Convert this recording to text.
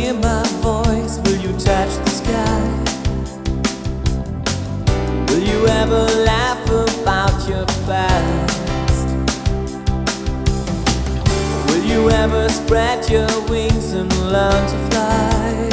hear my voice? Will you touch the sky? Will you ever laugh about your past? Will you ever spread your wings and learn to fly?